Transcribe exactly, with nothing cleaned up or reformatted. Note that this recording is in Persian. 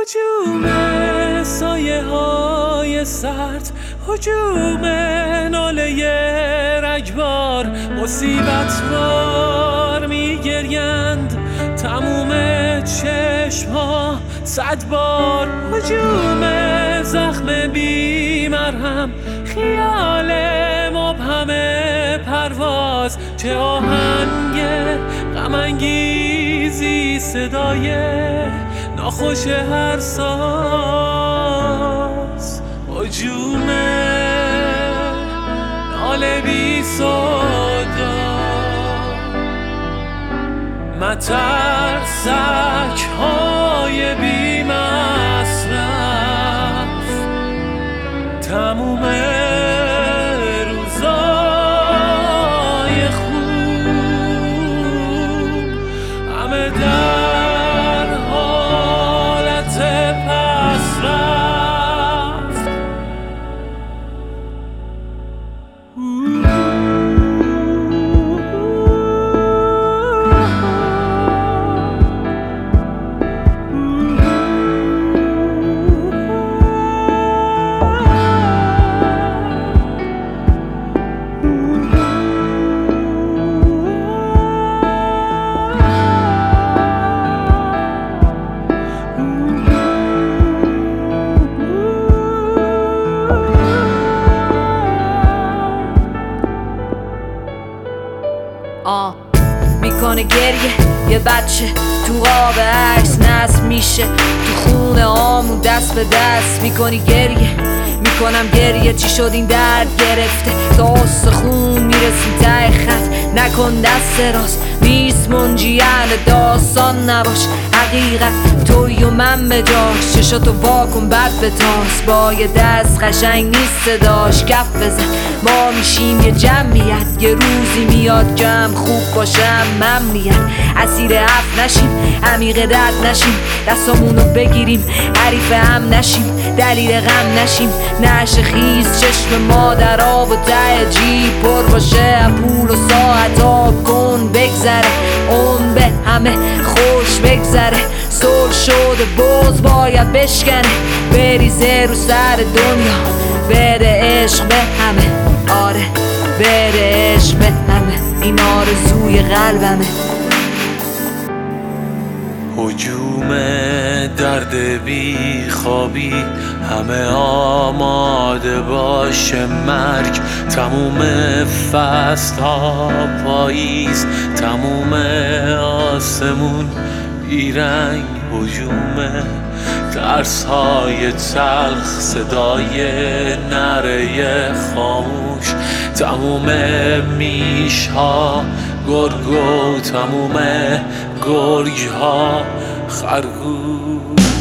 هجوم سایه های سرد، هجوم ناله رگبار، مصیبت بار میگریند تموم چشم ها صد بار. هجوم زخم بی مرهم، خیال مبهم پرواز، چه آهنگ غم انگیزی، صدای ناخوش هر ساز. هجوم ناله بی صدا، مترسک های بی مصرف، تموم روزای خوب همه در حالت پس رفت. آه میکنه گریه یه بچه تو قاب عکس نصب میشه، تو خونه آمون دست به دست میکنی گریه. میکنم گریه چی شد این درد گرفته، تا استخون میرسیم ته خط، نکن دست راست نیست منجیان داستان نباش، حقیقت توی و من به جاش، چشاتو واکن بد بتاس، با یه دست قشنگ نیست صداش، کف بزن ما میشیم یه جمعیت، یه روزی میاد جمع خوب باشم ممنیت، اسیر اف نشیم عمیق درد نشیم، دستامونو بگیریم حریف هم نشیم، دلیل غم نشیم نش خیز، چشم ما در آب و ته جیب پر باشه پول و ساعت ها کن بگذره، اون به همه خوش بگذره، سر شده باز باید بشکنه، بریزه رو سر دنیا، بره عشق به همه، آره بره عشق به همه، این آرزوی قلبمه. هجوم درد بی خوابی، همه آماده باشه مرگ، تموم فصل ها پاییز، تموم آسمون بیرنگ. هجوم ترس های تلخ، صدای نره خاموش، تموم میش ها گرگو، تموم گرگ ها خرگوش.